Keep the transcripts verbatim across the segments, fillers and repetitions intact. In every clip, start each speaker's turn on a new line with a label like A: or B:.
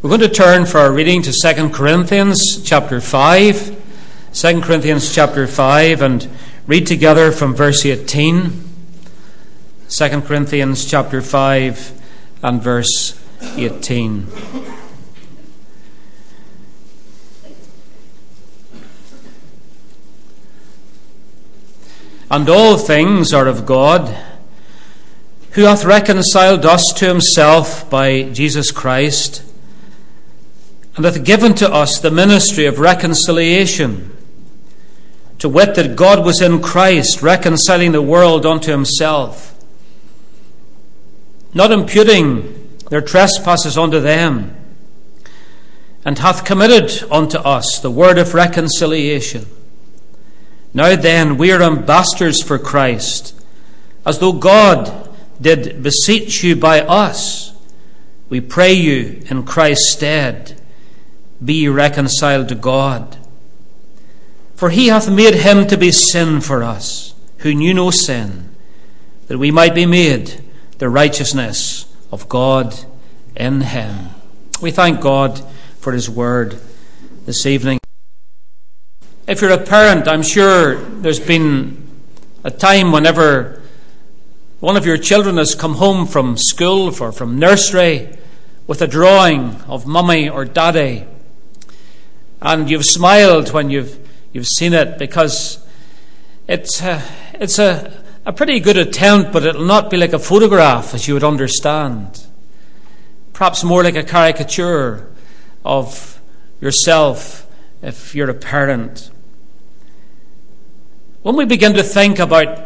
A: We're going to turn for our reading to Second Corinthians chapter five. Second Corinthians chapter five, and read together from verse eighteen. Second Corinthians chapter five and verse eighteen. And all things are of God, who hath reconciled us to himself by Jesus Christ, and hath given to us the ministry of reconciliation, to wit, that God was in Christ, reconciling the world unto himself, not imputing their trespasses unto them, and hath committed unto us the word of reconciliation. Now then, we are ambassadors for Christ, as though God did beseech you by us. We pray you in Christ's stead, be ye reconciled to God. For he hath made him to be sin for us, who knew no sin, that we might be made the righteousness of God in him. We thank God for his word this evening. If you're a parent, I'm sure there's been a time whenever one of your children has come home from school or from nursery with a drawing of mummy or daddy, and you've smiled when you've you've seen it, because it's a, it's a, a pretty good attempt, but it'll not be like a photograph as you would understand. Perhaps more like a caricature of yourself if you're a parent. When we begin to think about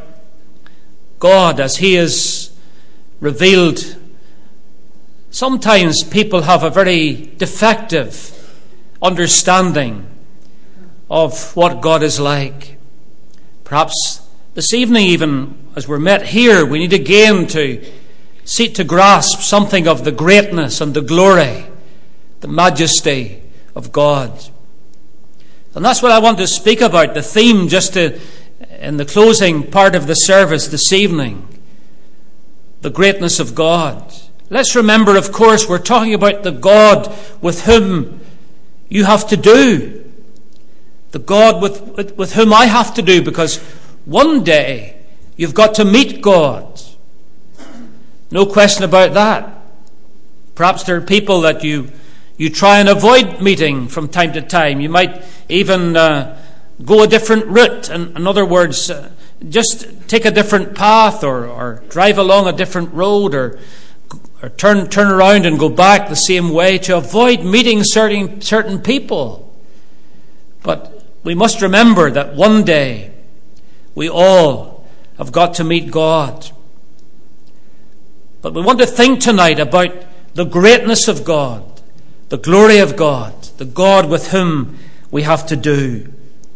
A: God as he is revealed, sometimes people have a very defective understanding of what God is like. Perhaps this evening, even as we're met here, we need again to seek to grasp something of the greatness and the glory, the majesty of God. And that's what I want to speak about, the theme just to, in the closing part of the service this evening, the greatness of God. Let's remember, of course, we're talking about the God with whom you have to do, the God with, with, with whom I have to do, because one day you've got to meet God. No question about that. Perhaps there are people that you you try and avoid meeting from time to time. You might even uh, go a different route. In, in other words, uh, just take a different path, or, or drive along a different road, or or turn turn around and go back the same way to avoid meeting certain certain people. But we must remember that one day we all have got to meet God. But we want to think tonight about the greatness of God, the glory of God, the God with whom we have to do.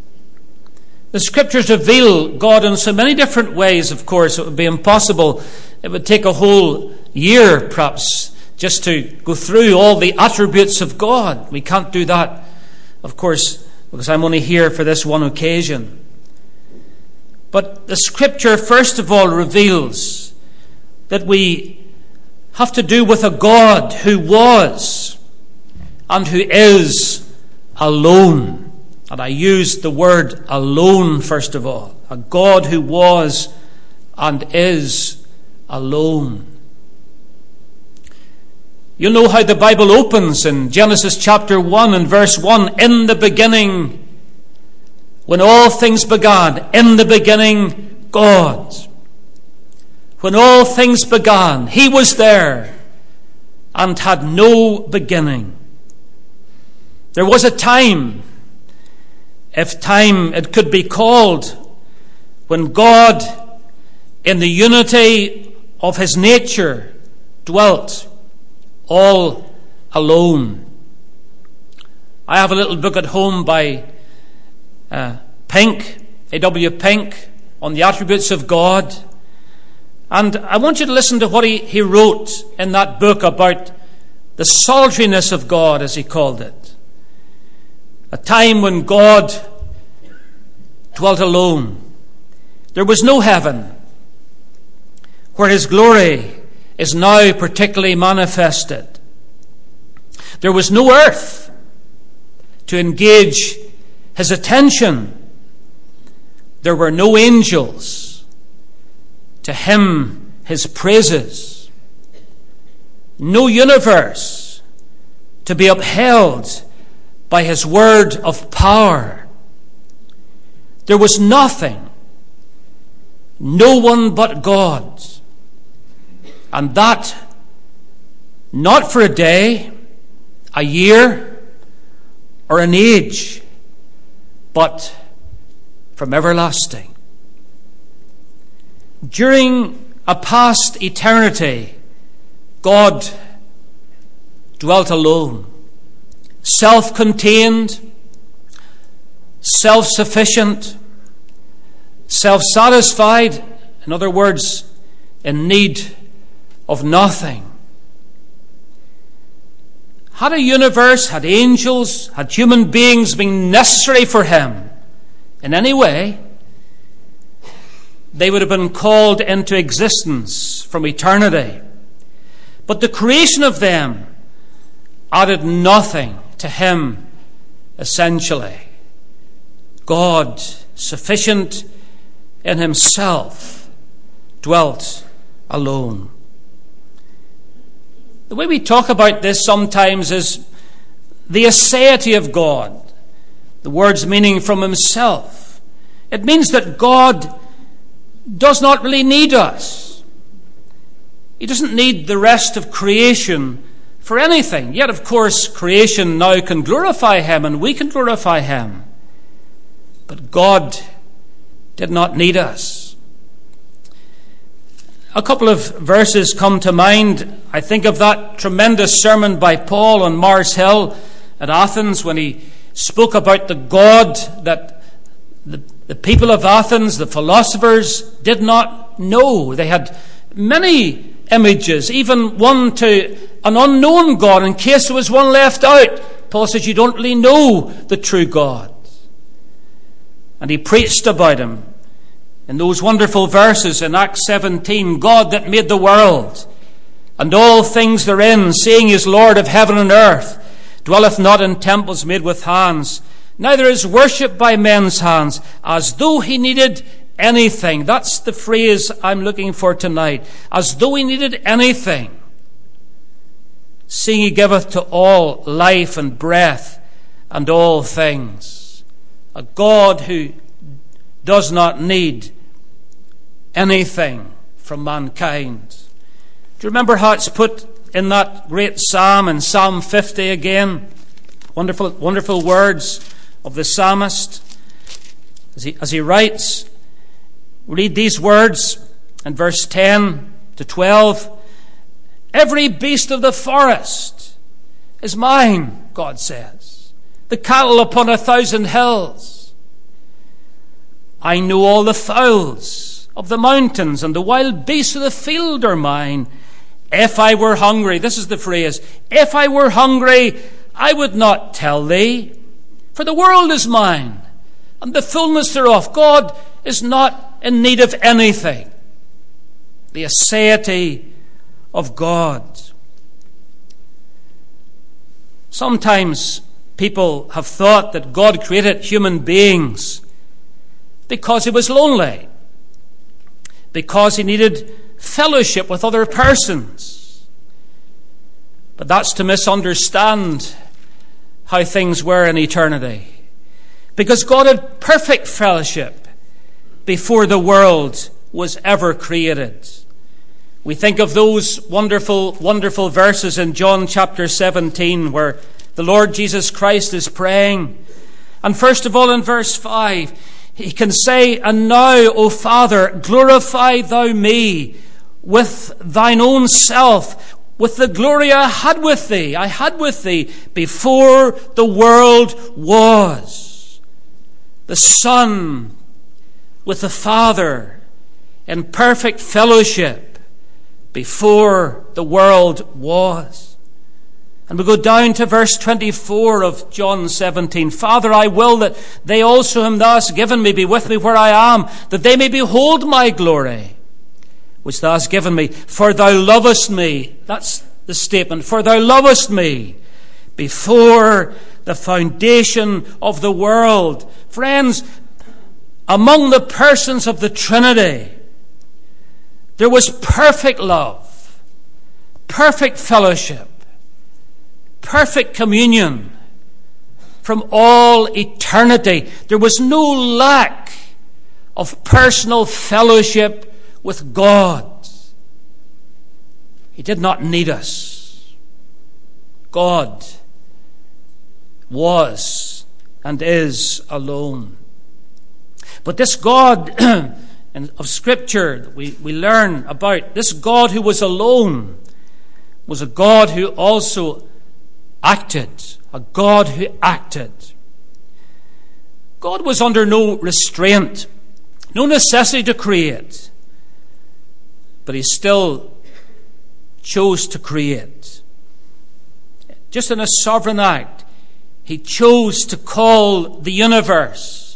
A: The Scriptures reveal God in so many different ways, of course. It would be impossible. It would take a whole year, perhaps, just to go through all the attributes of God. We can't do that, of course, because I'm only here for this one occasion. But the Scripture, first of all, reveals that we have to do with a God who was and who is alone. And I used the word alone, first of all. A God who was and is alone. You know how the Bible opens in Genesis chapter one and verse one. In the beginning, when all things began, in the beginning, God. When all things began, he was there and had no beginning. There was a time, if time it could be called, when God, in the unity of his nature, dwelt all alone. I have a little book at home by uh, Pink, A W Pink, on the attributes of God. And I want you to listen to what he, he wrote in that book about the solitariness of God, as he called it. A time when God dwelt alone. There was no heaven, where his glory is now particularly manifested. There was no earth to engage his attention. There were no angels to hymn his praises. No universe to be upheld by his word of power. There was nothing, no one but God. And that, not for a day, a year, or an age, but from everlasting. During a past eternity, God dwelt alone, self-contained, self-sufficient, self-satisfied, in other words, in need of nothing. Had a universe, had angels, had human beings been necessary for him in any way, they would have been called into existence from eternity. But the creation of them added nothing to him, essentially. God, sufficient in himself, dwelt alone. The way we talk about this sometimes is the aseity of God. The word's meaning from himself. It means that God does not really need us. He doesn't need the rest of creation for anything. Yet, of course, creation now can glorify him and we can glorify him. But God did not need us. A couple of verses come to mind. I think of that tremendous sermon by Paul on Mars Hill at Athens when he spoke about the God that the, the people of Athens, the philosophers, did not know. They had many images, even one to an unknown God, in case there was one left out. Paul says you don't really know the true God. And he preached about him in those wonderful verses in Acts seventeen, God that made the world and all things therein, seeing he is Lord of heaven and earth, dwelleth not in temples made with hands, neither is worshipped by men's hands, as though he needed anything. That's the phrase I'm looking for tonight. As though he needed anything. Seeing he giveth to all life and breath and all things. A God who does not need anything from mankind. Do you remember how it's put in that great psalm, in Psalm fifty again? Wonderful, wonderful words of the psalmist. As he, as he writes, read these words in verse ten to twelve. Every beast of the forest is mine, God says. The cattle upon a thousand hills. I know all the fowls of the mountains, and the wild beasts of the field are mine. If I were hungry, this is the phrase, if I were hungry, I would not tell thee, for the world is mine, and the fullness thereof. God is not in need of anything. The aseity of God. Sometimes people have thought that God created human beings because he was lonely, because he needed fellowship with other persons. But that's to misunderstand how things were in eternity. Because God had perfect fellowship before the world was ever created. We think of those wonderful, wonderful verses in John chapter seventeen where the Lord Jesus Christ is praying. And first of all in verse five, he can say, and now, O Father, glorify thou me with thine own self, with the glory I had with thee. I had with thee before the world was. The Son with the Father in perfect fellowship before the world was. And we go down to verse twenty-four of John seventeen. Father, I will that they also whom thou hast given me be with me where I am, that they may behold my glory, which thou hast given me. For thou lovest me. That's the statement. For thou lovest me before the foundation of the world. Friends, among the persons of the Trinity, there was perfect love, perfect fellowship, perfect communion from all eternity. There was no lack of personal fellowship with God. He did not need us. God was and is alone. But this God of Scripture that we, we learn about, this God who was alone, was a God who also acted. A God who acted. God was under no restraint, no necessity to create, but he still chose to create. Just in a sovereign act, he chose to call the universe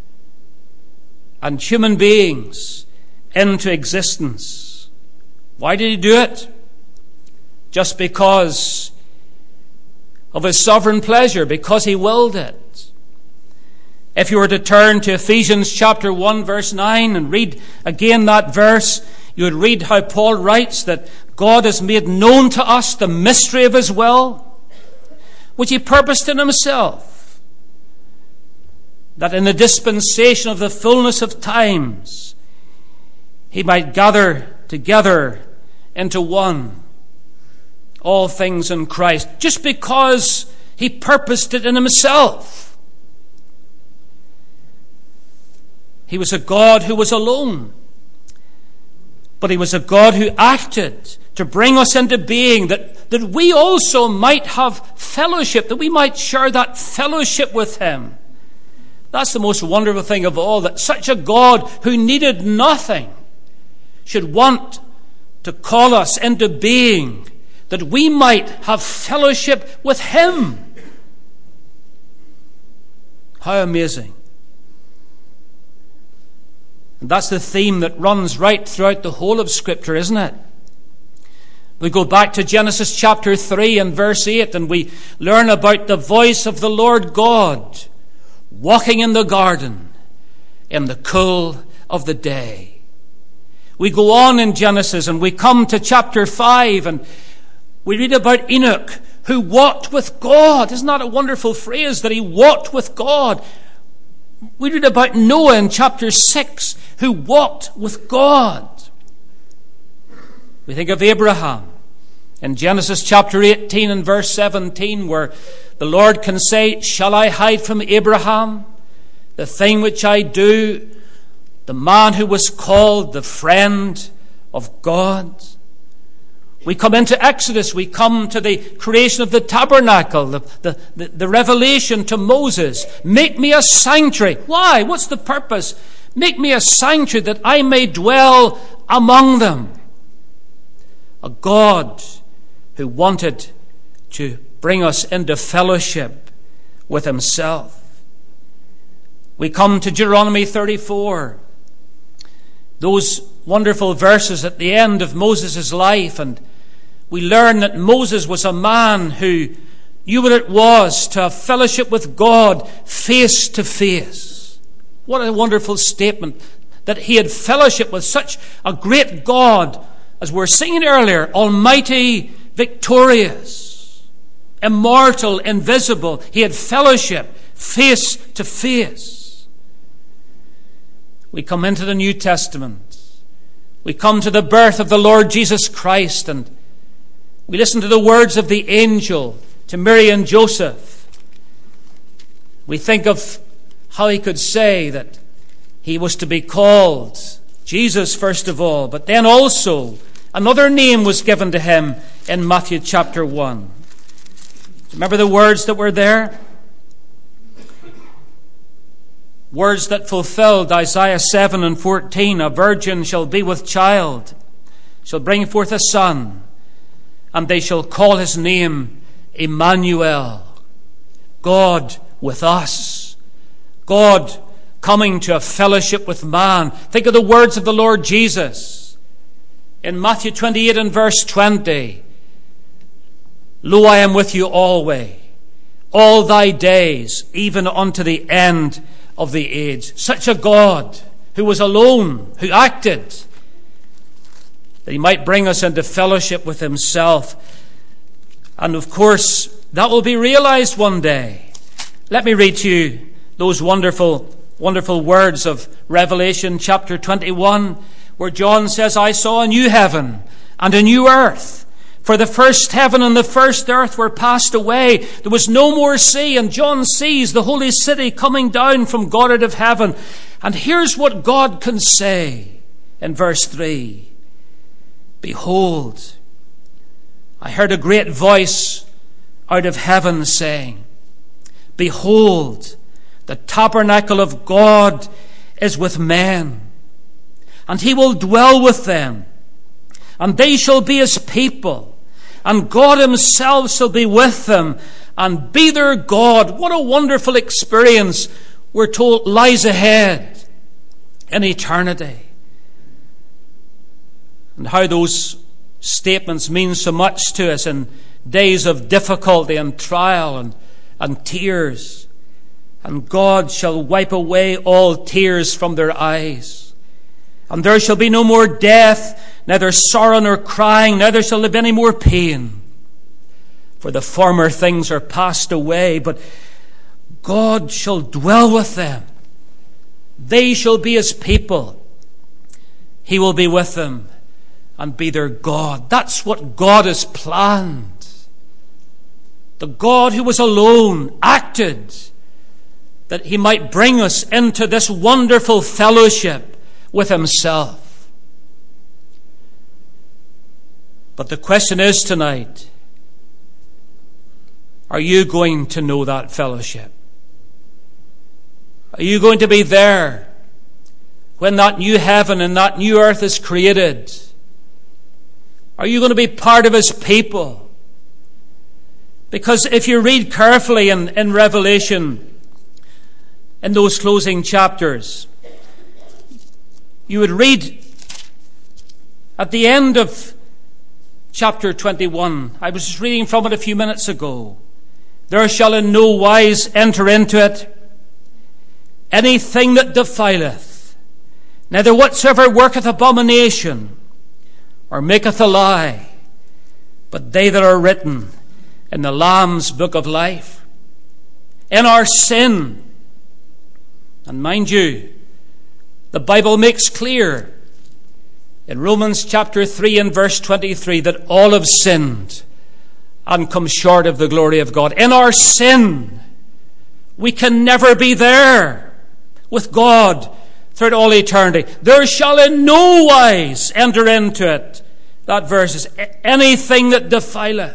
A: and human beings into existence. Why did he do it? Just because of his sovereign pleasure, because he willed it. If you were to turn to Ephesians chapter one verse nine and read again that verse, you would read how Paul writes that God has made known to us the mystery of his will, which he purposed in himself, that in the dispensation of the fullness of times he might gather together into one all things in Christ, just because he purposed it in himself. He was a God who was alone, but he was a God who acted to bring us into being, that, that we also might have fellowship, that we might share that fellowship with him. That's the most wonderful thing of all, that such a God who needed nothing should want to call us into being, that we might have fellowship with him. How amazing. And that's the theme that runs right throughout the whole of Scripture, isn't it? We go back to Genesis chapter three and verse eight, and we learn about the voice of the Lord God walking in the garden in the cool of the day. We go on in Genesis and we come to chapter five, and we read about Enoch, who walked with God. Isn't that a wonderful phrase, that he walked with God? We read about Noah in chapter six, who walked with God. We think of Abraham in Genesis chapter eighteen and verse seventeen, where the Lord can say, "Shall I hide from Abraham the thing which I do?" The man who was called the friend of God. We come into Exodus, we come to the creation of the tabernacle, the, the, the, the revelation to Moses. Make me a sanctuary. Why? What's the purpose? Make me a sanctuary that I may dwell among them. A God who wanted to bring us into fellowship with himself. We come to Deuteronomy thirty-four. Those wonderful verses at the end of Moses' life, and we learn that Moses was a man who knew what it was to have fellowship with God face to face. What a wonderful statement, that he had fellowship with such a great God, as we were singing earlier, almighty, victorious, immortal, invisible. He had fellowship face to face. We come into the New Testament. We come to the birth of the Lord Jesus Christ, and we listen to the words of the angel to Mary and Joseph. We think of how he could say that he was to be called Jesus first of all, but then also another name was given to him in Matthew chapter one. Remember the words that were there? Words that fulfilled Isaiah seven and fourteen. A virgin shall be with child, shall bring forth a son, and they shall call his name Emmanuel, God with us. God coming to a fellowship with man. Think of the words of the Lord Jesus in Matthew twenty-eight and verse twenty. Lo, I am with you always, all thy days, even unto the end of the age. Such a God who was alone, who acted, that he might bring us into fellowship with himself. And of course, that will be realized one day. Let me read to you those wonderful, wonderful words of Revelation chapter twenty-one, where John says, I saw a new heaven and a new earth. For the first heaven and the first earth were passed away. There was no more sea. And John sees the holy city coming down from God out of heaven. And here's what God can say in verse three. Behold, I heard a great voice out of heaven saying, behold, the tabernacle of God is with men, and he will dwell with them, and they shall be his people, and God himself shall be with them, and be their God. What a wonderful experience we're told lies ahead in eternity. And how those statements mean so much to us in days of difficulty and trial and, and tears. And God shall wipe away all tears from their eyes. And there shall be no more death, neither sorrow nor crying, neither shall there be any more pain. For the former things are passed away, but God shall dwell with them. They shall be his people. He will be with them and be their God. That's what God has planned. The God who was alone acted that he might bring us into this wonderful fellowship with himself. But the question is tonight, are you going to know that fellowship? Are you going to be there when that new heaven and that new earth is created? Are you going to be part of his people? Because if you read carefully in, in Revelation, in those closing chapters, you would read at the end of chapter twenty-one, I was just reading from it a few minutes ago, there shall in no wise enter into it anything that defileth, neither whatsoever worketh abomination, or maketh a lie, but they that are written in the Lamb's book of life. In our sin, and mind you, the Bible makes clear in Romans chapter three and verse twenty-three that all have sinned and come short of the glory of God. In our sin, we can never be there with God throughout all eternity. There shall in no wise enter into it, that verse is, anything that defileth.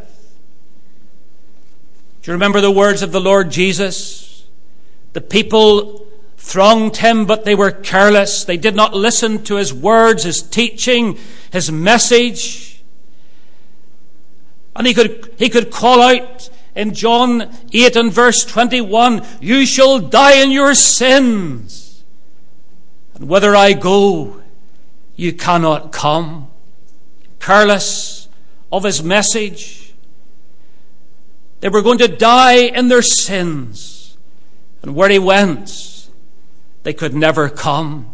A: Do you remember the words of the Lord Jesus? The people thronged him, but they were careless. They did not listen to his words, his teaching, his message. And he could, he could call out in John eight and verse twenty-one, you shall die in your sins. And whither I go, you cannot come. Careless of his message. They were going to die in their sins. And where he went, they could never come.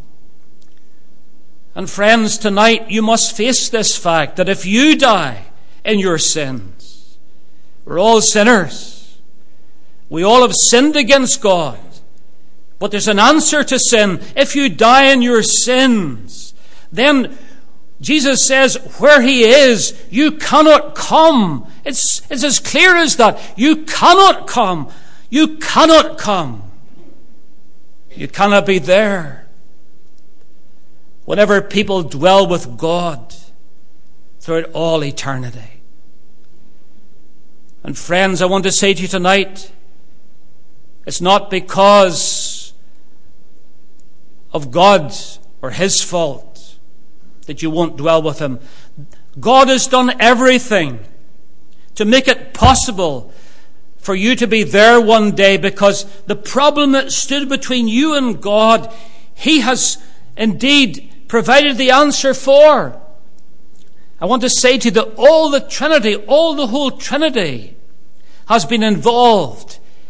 A: And friends, tonight you must face this fact that if you die in your sins, we're all sinners. We all have sinned against God. But there's an answer to sin. If you die in your sins, then Jesus says, where he is, you cannot come. It's, it's as clear as that. You cannot come. You cannot come. You cannot be there. Whenever people dwell with God throughout all eternity. And friends, I want to say to you tonight, it's not because of God or his fault that you won't dwell with him. God has done everything to make it possible for you to be there one day, because the problem that stood between you and God, he has indeed provided the answer for. I want to say to you that all the Trinity, all the whole Trinity has been involved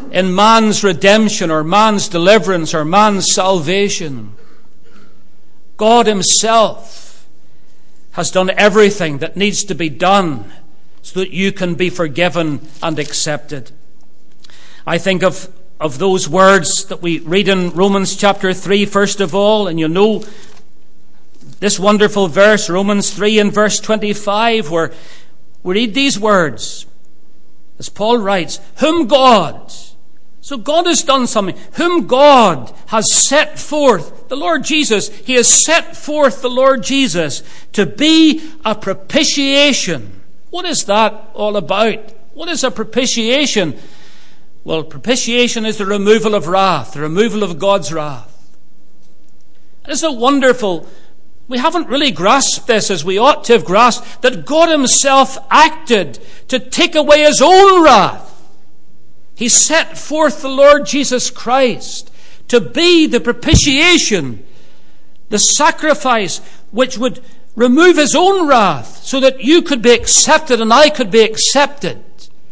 A: in man's redemption or man's deliverance or man's salvation. God himself has done everything that needs to be done so that you can be forgiven and accepted. I think of, of those words that we read in Romans chapter three, first of all, and you know this wonderful verse, Romans three and verse twenty-five, where we read these words, as Paul writes, whom God, so God has done something, whom God has set forth, the Lord Jesus, he has set forth the Lord Jesus to be a propitiation. What is that all about? What is a propitiation? Well, propitiation is the removal of wrath, the removal of God's wrath. Isn't it wonderful? We haven't really grasped this as we ought to have grasped, that God himself acted to take away his own wrath. He set forth the Lord Jesus Christ to be the propitiation, the sacrifice which would remove his own wrath so that you could be accepted and I could be accepted.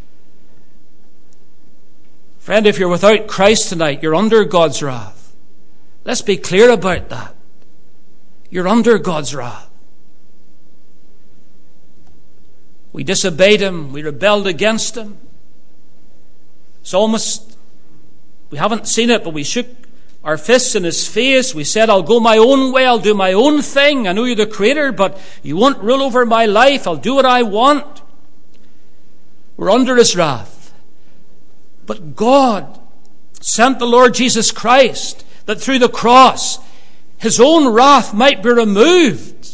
A: Friend, if you're without Christ tonight, you're under God's wrath. Let's be clear about that. You're under God's wrath. We disobeyed him. We rebelled against him. It's almost, we haven't seen it, but we shook our fists in his face. We said, I'll go my own way. I'll do my own thing. I know you're the creator, but you won't rule over my life. I'll do what I want. We're under his wrath. But God sent the Lord Jesus Christ that through the cross his own wrath might be removed.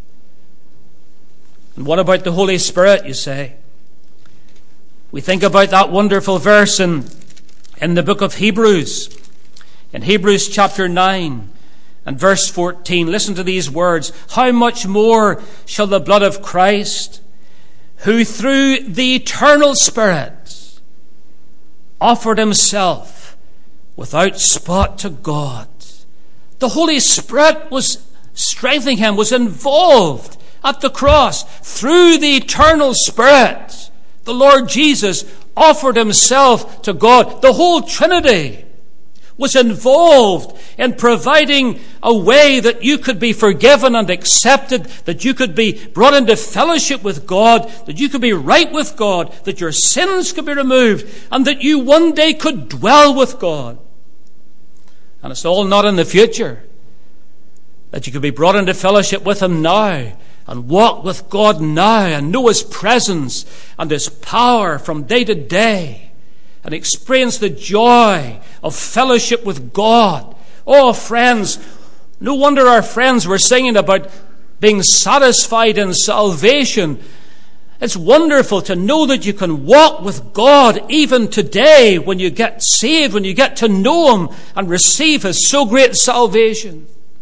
A: And what about the Holy Spirit, you say? We think about that wonderful verse in, in the book of Hebrews. In Hebrews chapter nine and verse fourteen, listen to these words. How much more shall the blood of Christ, who through the eternal Spirit offered himself without spot to God. The Holy Spirit was strengthening him, was involved at the cross. Through the eternal Spirit, the Lord Jesus offered himself to God. The whole Trinity was involved in providing a way that you could be forgiven and accepted, that you could be brought into fellowship with God, that you could be right with God, that your sins could be removed, and that you one day could dwell with God. And it's all not in the future. That you could be brought into fellowship with him now, and walk with God now, and know his presence and his power from day to day, and experience the joy of fellowship with God. Oh, friends, no wonder our friends were singing about being satisfied in salvation. It's wonderful to know that you can walk with God even today when you get saved, when you get to know him and receive his so great salvation.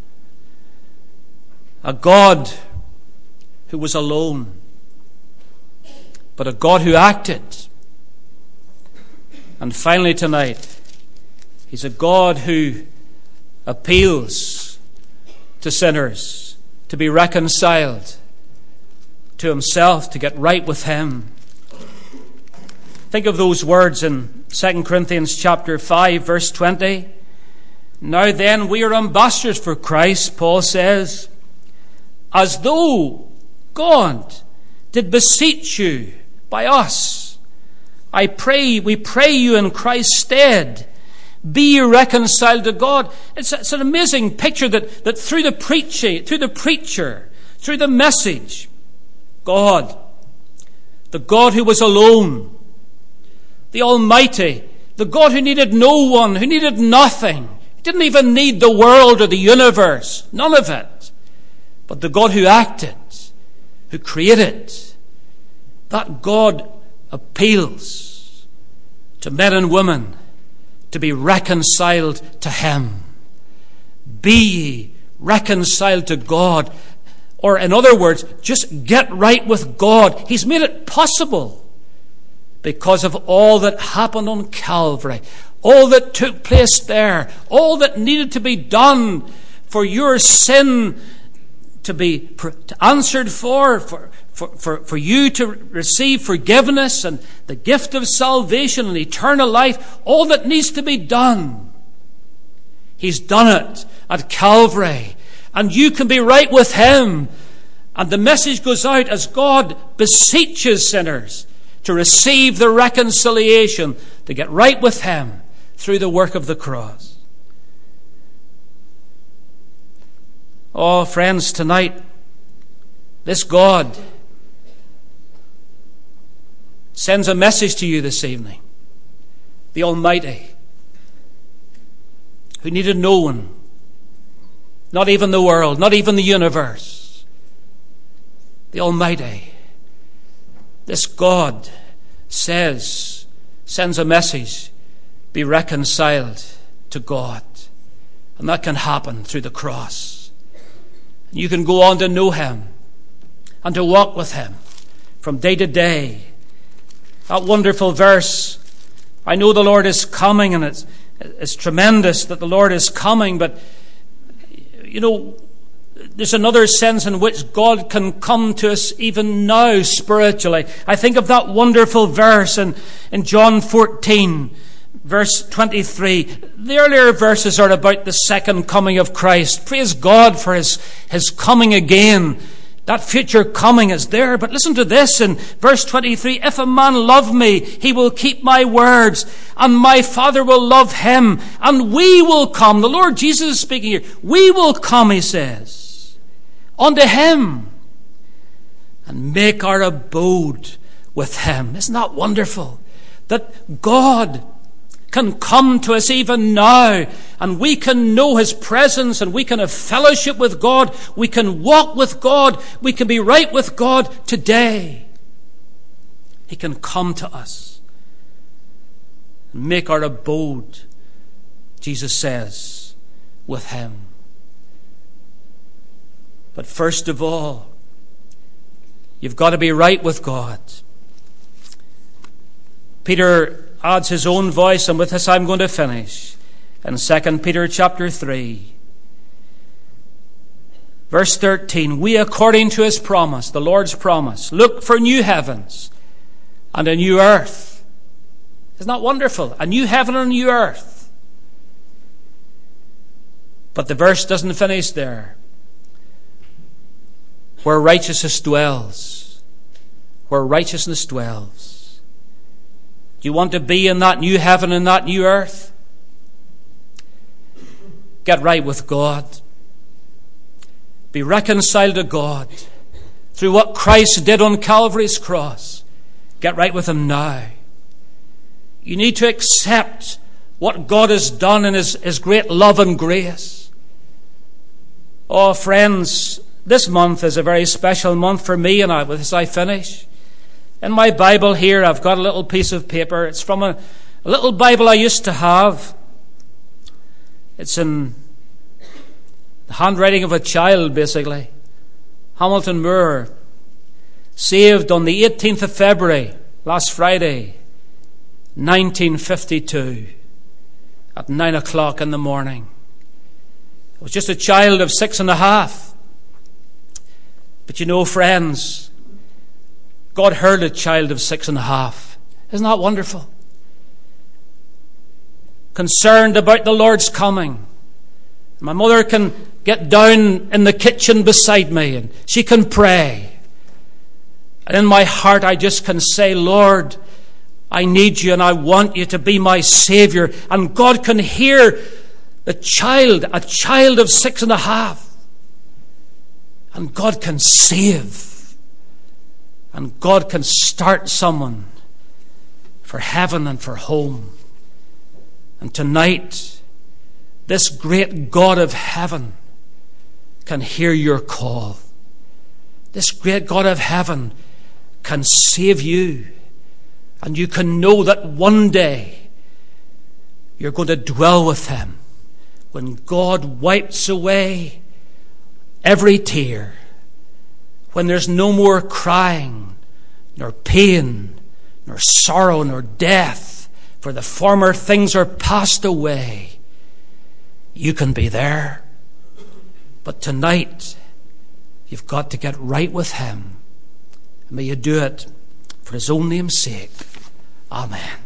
A: A God who was alone, but a God who acted. And finally tonight, he's a God who appeals to sinners to be reconciled to himself, to get right with him. Think of those words in Second Corinthians chapter five, verse twenty. Now then, we are ambassadors for Christ, Paul says, as though God did beseech you by us. I pray, we pray you in Christ's stead, be ye reconciled to God. It's, it's an amazing picture that, that through the preaching, through the preacher, through the message, God, the God who was alone, the Almighty, the God who needed no one, who needed nothing, he didn't even need the world or the universe, none of it, but the God who acted, who created, that God appeals to men and women to be reconciled to him. Be ye reconciled to God. Or in other words, just get right with God. He's made it possible because of all that happened on Calvary, all that took place there, all that needed to be done for your sin to be answered for, for, for, for, for you to receive forgiveness and the gift of salvation and eternal life, all that needs to be done, He's done it at Calvary. And you can be right with Him. And the message goes out as God beseeches sinners to receive the reconciliation, to get right with Him through the work of the cross. Oh, friends, tonight, this God sends a message to you this evening. The Almighty, who needed no one, not even the world, not even the universe. The Almighty, this God says, sends a message, be reconciled to God. And that can happen through the cross. You can go on to know Him and to walk with Him from day to day. That wonderful verse, I know the Lord is coming, and it's, it's tremendous that the Lord is coming, but you know, there's another sense in which God can come to us even now spiritually. I think of that wonderful verse in, in John fourteen, verse twenty-three. The earlier verses are about the second coming of Christ. Praise God for His, His coming again. That future coming is there. But listen to this in verse twenty-three. If a man love me, he will keep my words, and my Father will love him, and we will come. The Lord Jesus is speaking here. We will come, He says, unto him and make our abode with him. Isn't that wonderful? That God can come to us even now, and we can know His presence, and we can have fellowship with God, we can walk with God, we can be right with God today. He can come to us and make our abode, Jesus says, with Him. But first of all, you've got to be right with God. Peter adds his own voice, and with this I'm going to finish. In Second Peter chapter three, verse thirteen, we according to His promise, the Lord's promise, look for new heavens and a new earth. Isn't that wonderful? A new heaven and a new earth. But the verse doesn't finish there. Where righteousness dwells. Where righteousness dwells. Do you want to be in that new heaven and that new earth? Get right with God. Be reconciled to God through what Christ did on Calvary's cross. Get right with Him now. You need to accept what God has done in His, His great love and grace. Oh, friends, this month is a very special month for me, and I, with this I finish. In my Bible here, I've got a little piece of paper. It's from a, a little Bible I used to have. It's in the handwriting of a child, basically. Hamilton Moore, saved on the eighteenth of February, last Friday, nineteen fifty-two, at nine o'clock in the morning. I was just a child of six and a half. But you know, friends, God heard a child of six and a half. Isn't that wonderful? Concerned about the Lord's coming. My mother can get down in the kitchen beside me and she can pray. And in my heart I just can say, Lord, I need you and I want you to be my Savior. And God can hear the child, a child of six and a half. And God can save. And God can start someone for heaven and for home. And tonight, this great God of heaven can hear your call. This great God of heaven can save you. And you can know that one day you're going to dwell with Him when God wipes away every tear. When there's no more crying, nor pain, nor sorrow, nor death, for the former things are passed away. You can be there. But tonight, You've got to get right with him. And may you do it for his own name's sake. Amen.